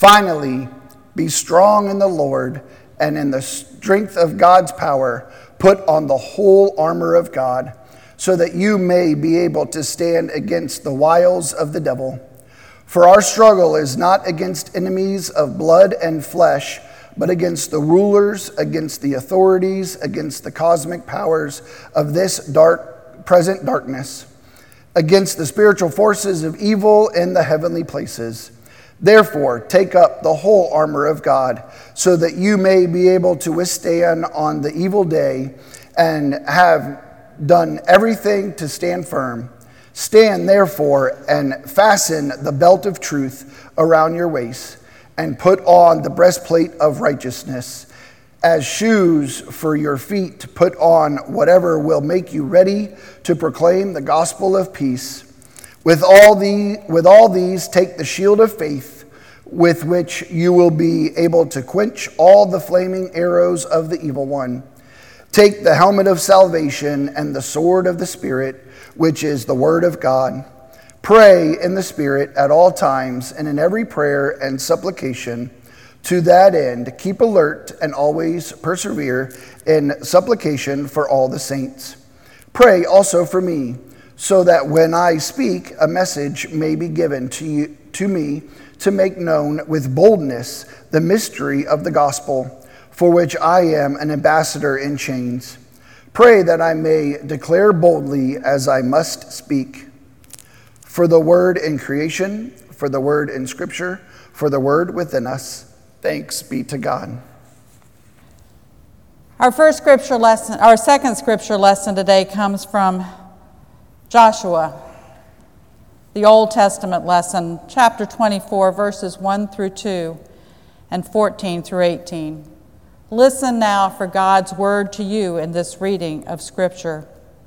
Finally, be strong in the Lord and in the strength of God's power. Put on the whole armor of God, so that you may be able to stand against the wiles of the devil. For our struggle is not against enemies of blood and flesh, but against the rulers, against the authorities, against the cosmic powers of this present darkness, against the spiritual forces of evil in the heavenly places. Therefore, take up the whole armor of God, so that you may be able to withstand on the evil day, and have done everything to stand firm. Stand therefore, and fasten the belt of truth around your waist, and put on the breastplate of righteousness. As shoes for your feet, to put on whatever will make you ready to proclaim the gospel of peace. With all these, take the shield of faith, with which you will be able to quench all the flaming arrows of the evil one. Take the helmet of salvation and the sword of the Spirit, which is the word of God. Pray in the Spirit at all times, and in every prayer and supplication. To that end, keep alert and always persevere in supplication for all the saints. Pray also for me, so that when I speak, a message may be given to me to make known with boldness the mystery of the gospel, for which I am an ambassador in chains. Pray that I may declare boldly as I must speak. For the word in creation, for the word in Scripture, for the word within us. Thanks be to God. Our second scripture lesson today comes from Joshua, the Old Testament lesson, chapter 24, verses 1 through 2 and 14 through 18. Listen now for God's word to you in this reading of Scripture.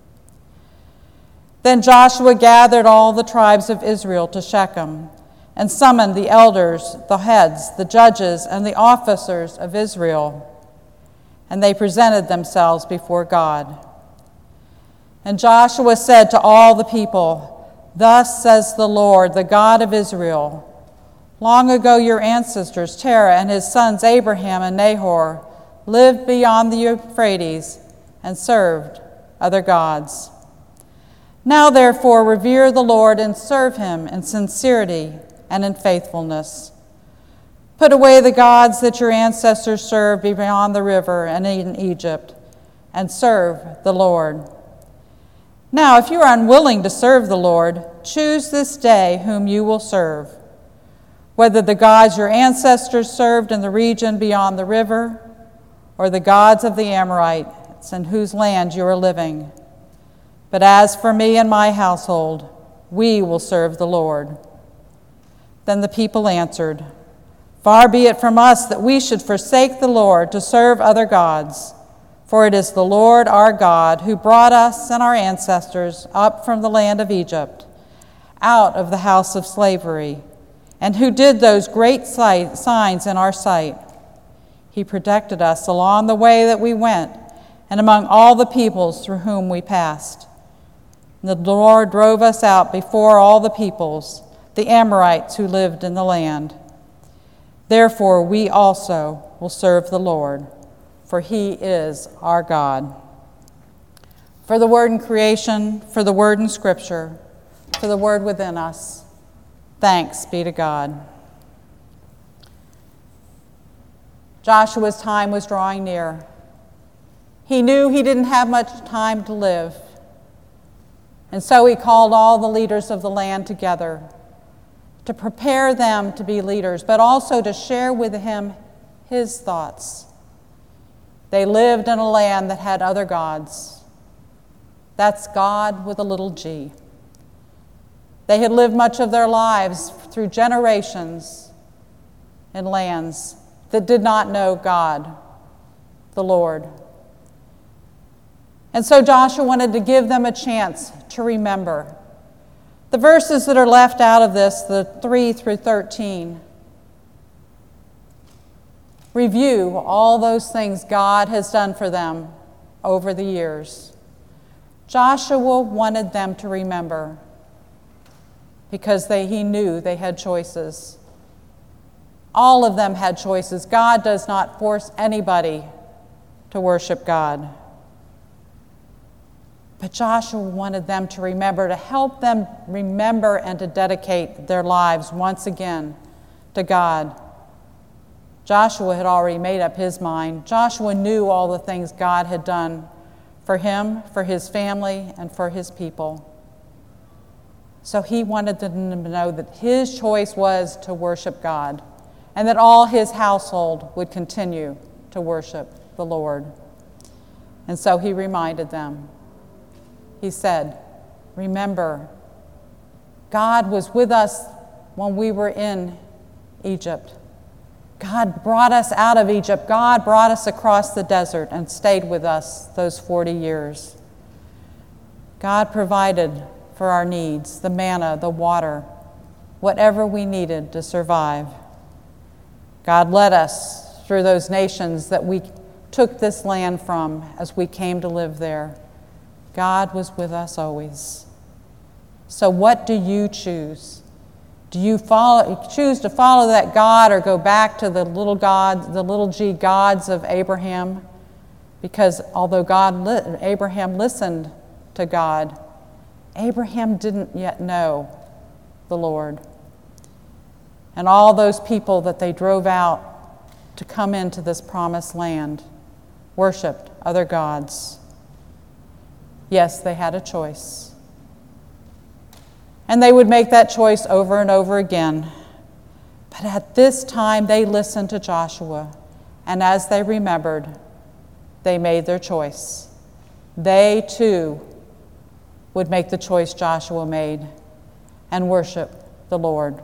Then Joshua gathered all the tribes of Israel to Shechem and summoned the elders, the heads, the judges, and the officers of Israel. And they presented themselves before God. And Joshua said to all the people, "Thus says the Lord, the God of Israel, long ago your ancestors, Terah and his sons Abraham and Nahor, lived beyond the Euphrates and served other gods. Now therefore revere the Lord and serve him in sincerity and in faithfulness. Put away the gods that your ancestors served beyond the river and in Egypt, and serve the Lord. Now, if you are unwilling to serve the Lord, choose this day whom you will serve, whether the gods your ancestors served in the region beyond the river, or the gods of the Amorites in whose land you are living. But as for me and my household, we will serve the Lord." Then the people answered, "Far be it from us that we should forsake the Lord to serve other gods. For it is the Lord our God who brought us and our ancestors up from the land of Egypt, out of the house of slavery, and who did those great signs in our sight. He protected us along the way that we went, and among all the peoples through whom we passed. And the Lord drove us out before all the peoples, the Amorites who lived in the land. Therefore we also will serve the Lord, for he is our God." For the word in creation, for the word in Scripture, for the word within us, thanks be to God. Joshua's time was drawing near. He knew he didn't have much time to live. And so he called all the leaders of the land together to prepare them to be leaders, but also to share with him his thoughts. They lived in a land that had other gods. That's God with a little g. They had lived much of their lives through generations in lands that did not know God, the Lord. And so Joshua wanted to give them a chance to remember. The verses that are left out of this, the 3 through 13, review all those things God has done for them over the years. Joshua wanted them to remember because he knew they had choices. All of them had choices. God does not force anybody to worship God. But Joshua wanted them to remember, to help them remember and to dedicate their lives once again to God. Joshua had already made up his mind. Joshua knew all the things God had done for him, for his family, and for his people. So he wanted them to know that his choice was to worship God, and that all his household would continue to worship the Lord. And so he reminded them. He said, remember, God was with us when we were in Egypt. God brought us out of Egypt. God brought us across the desert and stayed with us those 40 years. God provided for our needs, the manna, the water, whatever we needed to survive. God led us through those nations that we took this land from as we came to live there. God was with us always. So what do you choose? Do you choose to follow that God or go back to the little God, the little g gods of Abraham? Because although Abraham listened to God, Abraham didn't yet know the Lord. And all those people that they drove out to come into this promised land worshiped other gods. Yes, they had a choice. And they would make that choice over and over again. But at this time, they listened to Joshua. And as they remembered, they made their choice. They, too, would make the choice Joshua made and worship the Lord.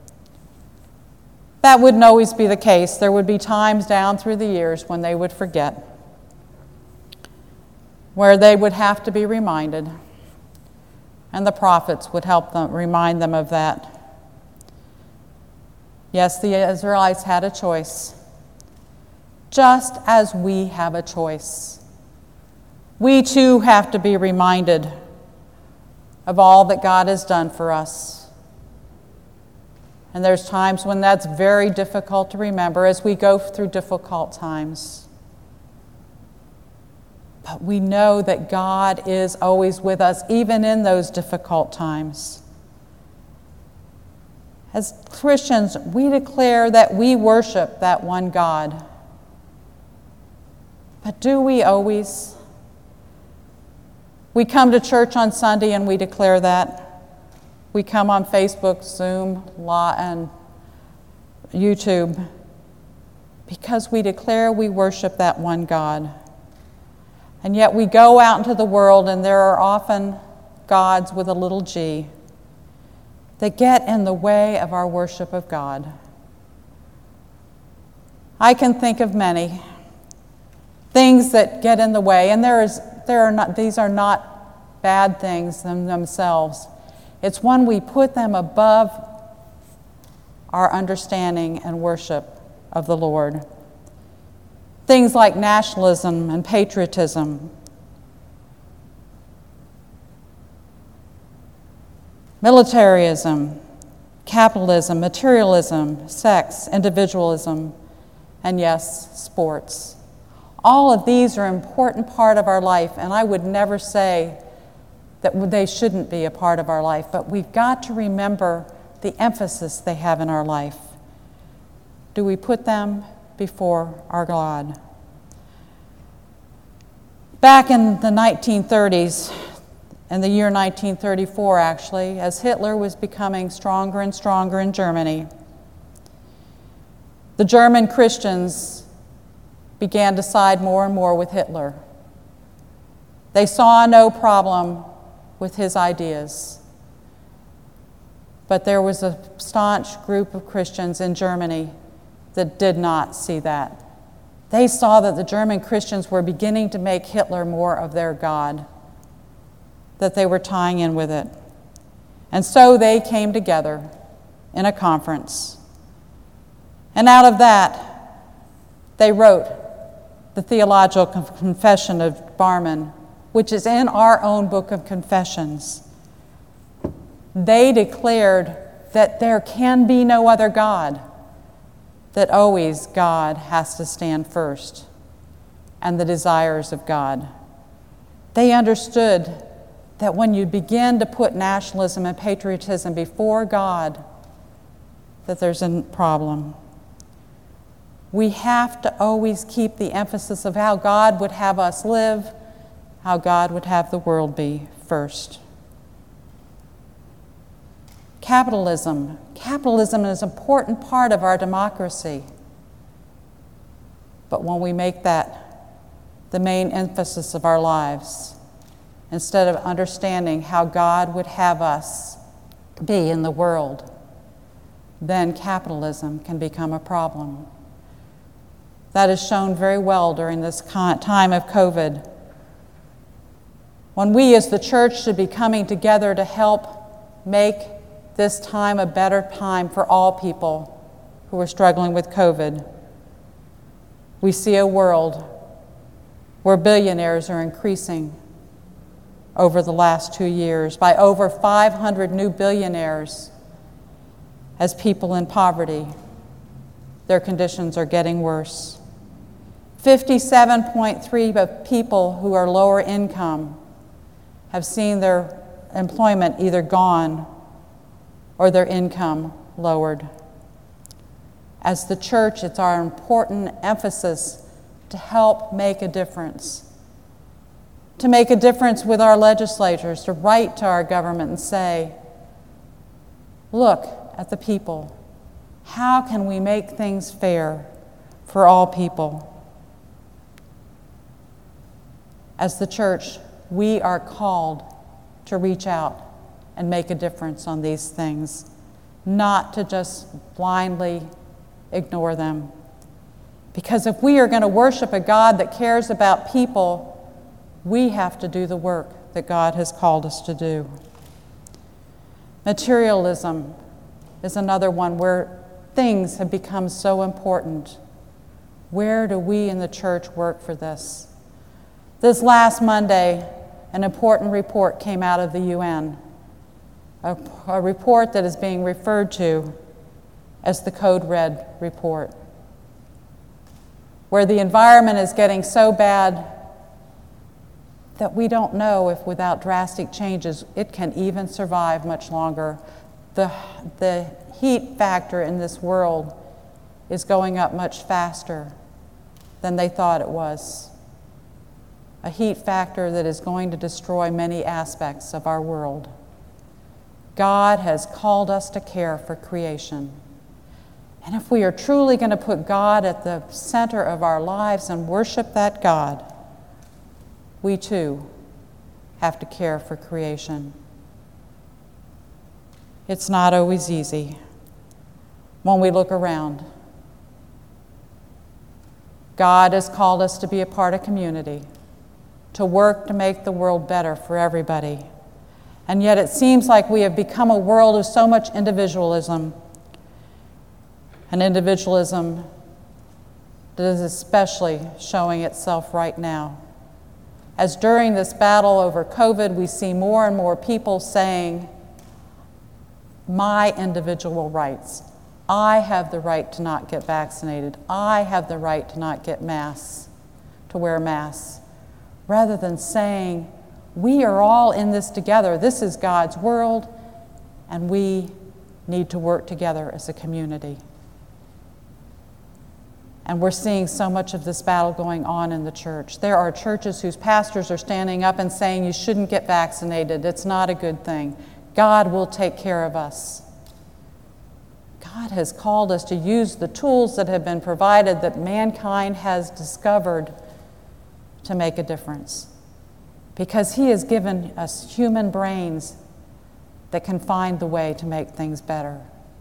That wouldn't always be the case. There would be times down through the years when they would forget, where they would have to be reminded, and the prophets would help them, remind them of that. Yes, the Israelites had a choice, just as we have a choice. We too have to be reminded of all that God has done for us. And there's times when that's very difficult to remember as we go through difficult times. But we know that God is always with us, even in those difficult times. As Christians, we declare that we worship that one God. But do we always? We come to church on Sunday and we declare that. We come on Facebook, Zoom, and YouTube because we declare we worship that one God. And yet we go out into the world and there are often gods with a little g that get in the way of our worship of God. I can think of many things that get in the way, and these are not bad things in themselves. It's when we put them above our understanding and worship of the Lord. Things like nationalism and patriotism, militarism, capitalism, materialism, sex, individualism, and yes, sports. All of these are an important part of our life, and I would never say that they shouldn't be a part of our life, but we've got to remember the emphasis they have in our life. Do we put them before our God? Back in the 1930s, in the year 1934 actually, as Hitler was becoming stronger and stronger in Germany, the German Christians began to side more and more with Hitler. They saw no problem with his ideas. But there was a staunch group of Christians in Germany that did not see that. They saw that the German Christians were beginning to make Hitler more of their God, that they were tying in with it. And so they came together in a conference. And out of that, they wrote the Theological Confession of Barmen, which is in our own book of confessions. They declared that there can be no other God. that always God has to stand first and the desires of God. They understood that when you begin to put nationalism and patriotism before God, that there's a problem. We have to always keep the emphasis of how God would have us live, how God would have the world be first. Capitalism. Capitalism is an important part of our democracy. But when we make that the main emphasis of our lives, instead of understanding how God would have us be in the world, then capitalism can become a problem. That is shown very well during this time of COVID, when we as the church should be coming together to help make this time a better time for all people who are struggling with COVID. We see a world where billionaires are increasing over the last 2 years by over 500 new billionaires as people in poverty. Their conditions are getting worse. 57.3% of people who are lower income have seen their employment either gone or their income lowered. As the church, it's our important emphasis to help make a difference. To make a difference with our legislators, to write to our government and say, look at the people. How can we make things fair for all people? As the church, we are called to reach out and make a difference on these things, not to just blindly ignore them. Because if we are going to worship a God that cares about people, we have to do the work that God has called us to do. Materialism is another one where things have become so important. Where do we in the church work for this? This last Monday, an important report came out of the UN, a report that is being referred to as the Code Red report, where the environment is getting so bad that we don't know if without drastic changes it can even survive much longer. The heat factor in this world is going up much faster than they thought it was. A heat factor that is going to destroy many aspects of our world. God has called us to care for creation. And if we are truly going to put God at the center of our lives and worship that God, we too have to care for creation. It's not always easy when we look around. God has called us to be a part of community, to work to make the world better for everybody. And yet it seems like we have become a world of so much individualism. An individualism that is especially showing itself right now. As during this battle over COVID, we see more and more people saying, my individual rights. I have the right to not get vaccinated. I have the right to not get masks, to wear masks. Rather than saying, we are all in this together. This is God's world, and we need to work together as a community. And we're seeing so much of this battle going on in the church. There are churches whose pastors are standing up and saying, you shouldn't get vaccinated. It's not a good thing. God will take care of us. God has called us to use the tools that have been provided, that mankind has discovered, to make a difference. Because He has given us human brains that can find the way to make things better.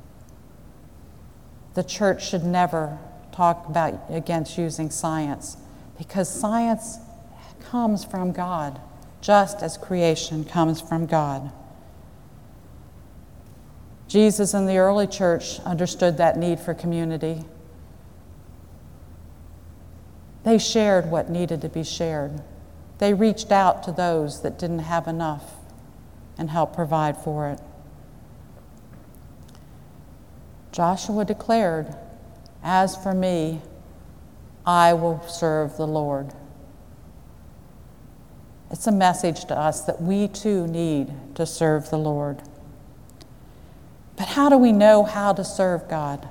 The church should never talk against using science, because science comes from God, just as creation comes from God. Jesus and the early church understood that need for community. They shared what needed to be shared. They reached out to those that didn't have enough and helped provide for it. Joshua declared, As for me, I will serve the Lord. It's a message to us that we too need to serve the Lord. But how do we know how to serve God?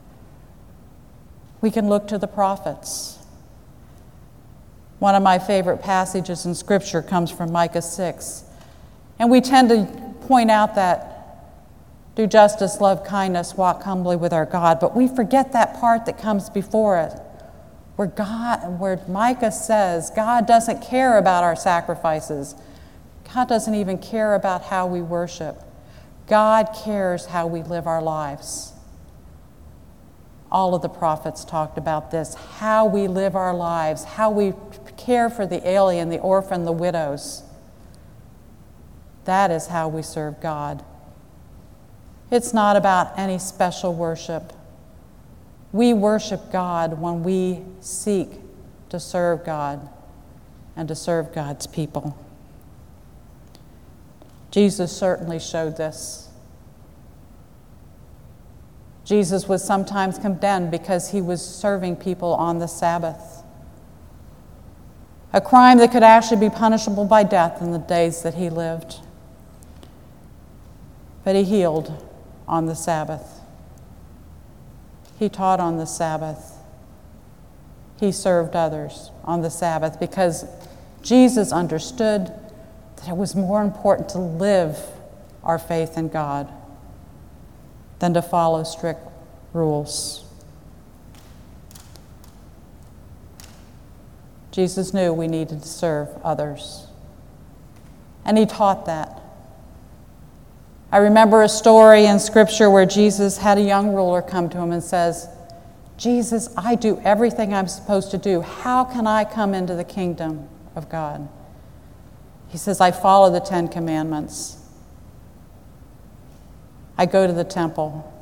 We can look to the prophets. One of my favorite passages in Scripture comes from Micah 6. And we tend to point out that do justice, love kindness, walk humbly with our God. But we forget that part that comes before it, where Micah says God doesn't care about our sacrifices. God doesn't even care about how we worship. God cares how we live our lives. All of the prophets talked about this, how we live our lives, how we care for the alien, the orphan, the widows. That is how we serve God. It's not about any special worship. We worship God when we seek to serve God and to serve God's people. Jesus certainly showed this. Jesus was sometimes condemned because he was serving people on the Sabbath, a crime that could actually be punishable by death in the days that he lived. But he healed on the Sabbath. He taught on the Sabbath. He served others on the Sabbath because Jesus understood that it was more important to live our faith in God than to follow strict rules. Jesus knew we needed to serve others, and he taught that. I remember a story in Scripture where Jesus had a young ruler come to him and says, Jesus, I do everything I'm supposed to do. How can I come into the kingdom of God? He says, I follow the 10 Commandments. I go to the temple.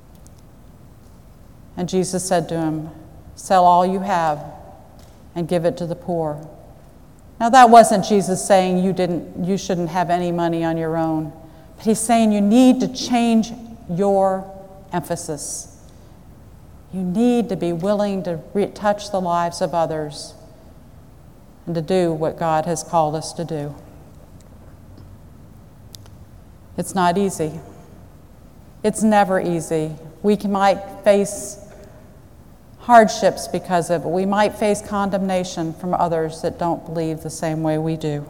And Jesus said to him, sell all you have and give it to the poor. Now that wasn't Jesus saying you shouldn't have any money on your own. But he's saying you need to change your emphasis. You need to be willing to touch the lives of others and to do what God has called us to do. It's not easy. It's never easy. We might face hardships because of it. We might face condemnation from others that don't believe the same way we do.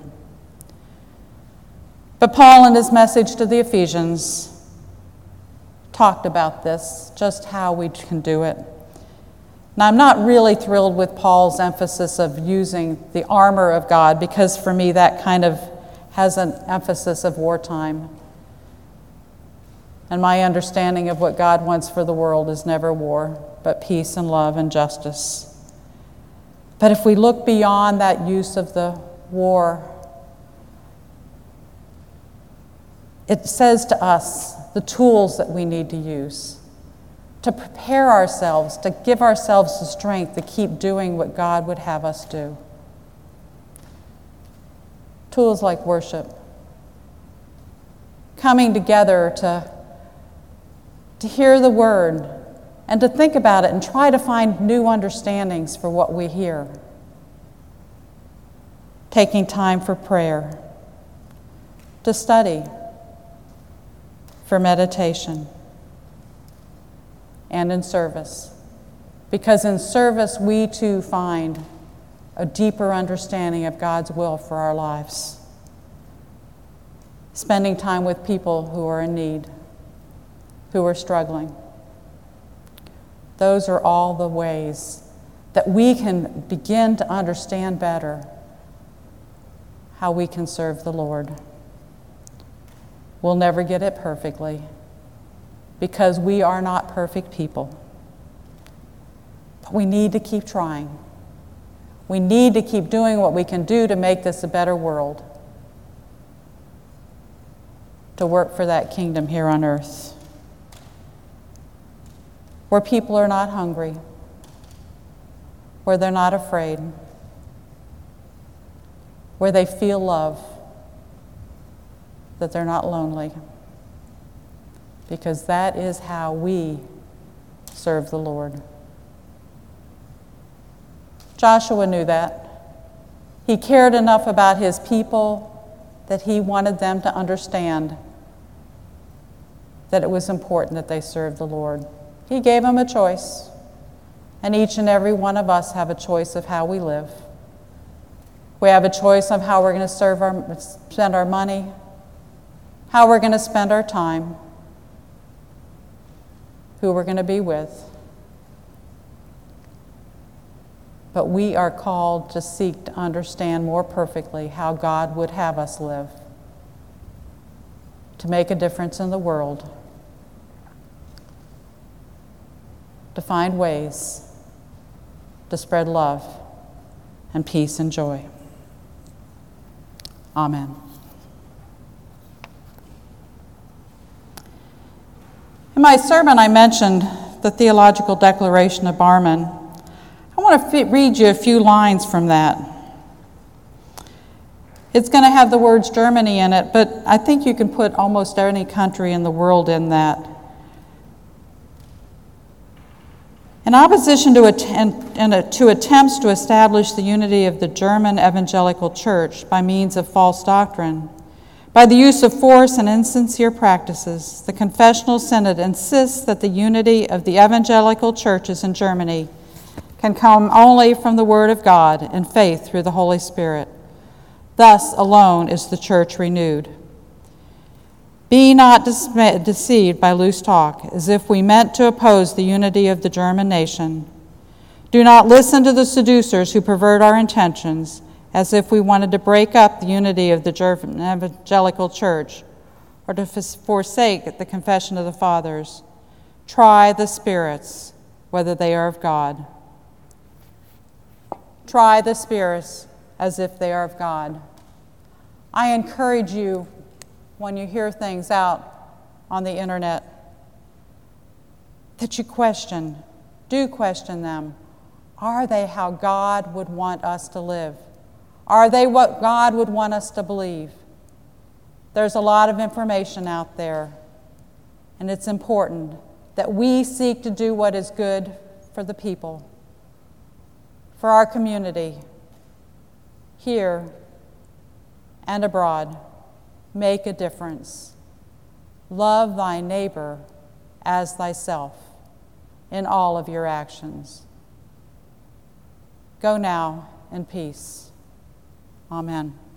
But Paul, in his message to the Ephesians, talked about this, just how we can do it. Now, I'm not really thrilled with Paul's emphasis of using the armor of God, because for me that kind of has an emphasis of wartime. And my understanding of what God wants for the world is never war, but peace and love and justice. But if we look beyond that use of the war, it says to us the tools that we need to use to prepare ourselves, to give ourselves the strength to keep doing what God would have us do. Tools like worship, coming together to hear the word and to think about it and try to find new understandings for what we hear. Taking time for prayer, to study, for meditation, and in service. Because in service, we too find a deeper understanding of God's will for our lives. Spending time with people who are in need, who are struggling. Those are all the ways that we can begin to understand better how we can serve the Lord. We'll never get it perfectly because we are not perfect people. But we need to keep trying. We need to keep doing what we can do to make this a better world, to work for that kingdom here on earth, where people are not hungry, where they're not afraid, where they feel love, that they're not lonely, because that is how we serve the Lord. Joshua knew that. He cared enough about his people that he wanted them to understand that it was important that they serve the Lord. He gave them a choice, and each and every one of us have a choice of how we live. We have a choice of how we're going to spend our money, how we're going to spend our time, who we're going to be with. But we are called to seek to understand more perfectly how God would have us live, to make a difference in the world, to find ways to spread love and peace and joy. Amen. In my sermon, I mentioned the Theological Declaration of Barmen. I want to read you a few lines from that. It's going to have the words Germany in it, but I think you can put almost any country in the world in that. In opposition to attempts to establish the unity of the German evangelical church by means of false doctrine, by the use of force and insincere practices, the Confessional Synod insists that the unity of the evangelical churches in Germany can come only from the Word of God and faith through the Holy Spirit. Thus alone is the church renewed. Be not deceived by loose talk, as if we meant to oppose the unity of the German nation. Do not listen to the seducers who pervert our intentions, as if we wanted to break up the unity of the German evangelical church or to forsake the confession of the fathers. Try the spirits, whether they are of God. Try the spirits as if they are of God. I encourage you, when you hear things out on the internet, that you do question them. Are they how God would want us to live? Are they what God would want us to believe? There's a lot of information out there, and it's important that we seek to do what is good for the people, for our community, here and abroad. Make a difference. Love thy neighbor as thyself in all of your actions. Go now in peace. Amen.